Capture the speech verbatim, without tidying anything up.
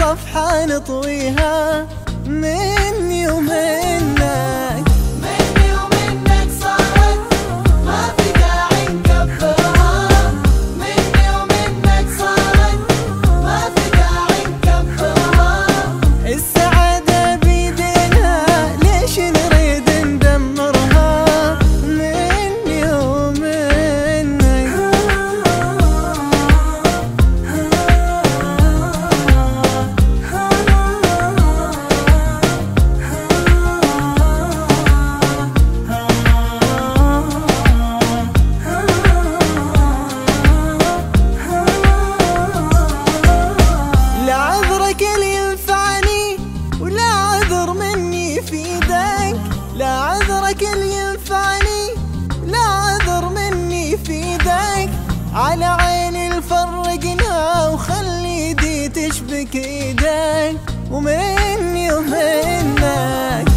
صفحة نطويها مني ومنك. مني ومنك صارت ما في داعي نكبرها، مني ومنك صارت ما في داعي نكبرها. السعادة بيدنا ليش نريد ندمرها مني ومنك. لا عذرك اللي ينفعني ولا عذر مني في يدك، لا عذرك اللي ينفعني لا عذر مني في يدك. على عيني الفرقنا وخلي يدي تشبك ايدك ومني ومنك.